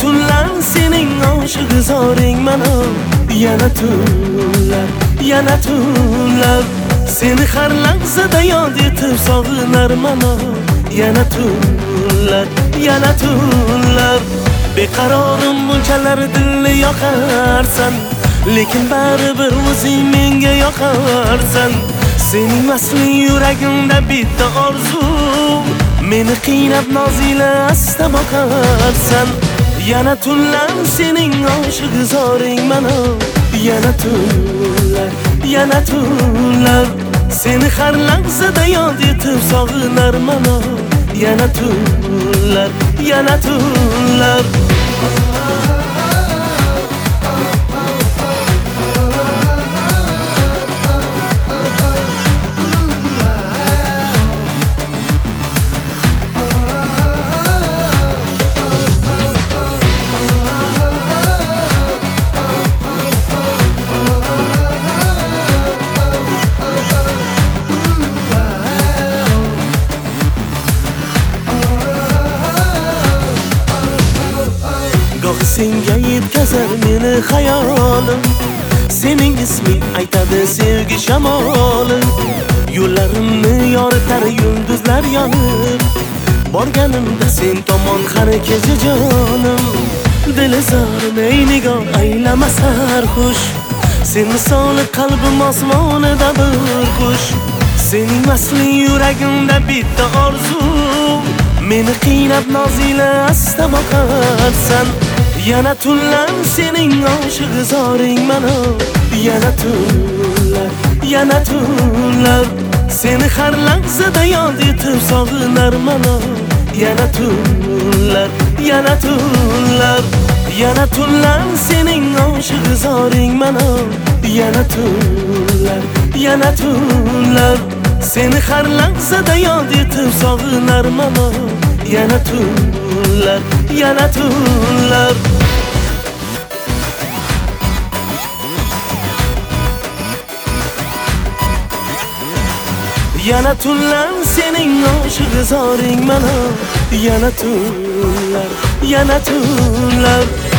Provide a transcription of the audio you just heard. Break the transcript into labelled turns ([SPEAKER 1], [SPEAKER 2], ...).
[SPEAKER 1] tunlar sening oshiq zoring mana. Yana tunlar seni har lahzada yod etib sog'inar mana. Yana tunlar beqarorim bunchalar dilni yoqarsan, lekin baribir o'zing menga yoqarsan. Sening asli yuragimda bitta orzu, meni qiynab nozila asta boqarsan. Yana tunlar sening oshiq zoring mana. Yana tunlar seni har lahzada yod etib sog'inar mana. Yana tunlar senga yetkazar meni xayolim. Sening isming aytadi sevgi shamoli. Yo'llarimni yoritar yulduzlar yonib, borganimda sen tomon har kecha jonim. Dilizor ey nigor aylama sarxush, sen misoli qalbim osmonida bir qush. Sening asli yuragimda bitta orzu, meni qiynab nozila asta boqarsan. Yana tunlar sening oshiq zoring mana. Yana tunlar seni har lahzada yod etib sog'inar mana. Yana tunlar sening oshiq zoring mana. Yana tunlar seni har lahzada yod etib sog'inar mana. Yana tunlar Yana tunlar sening oshiq zoring mana. Yana tunlar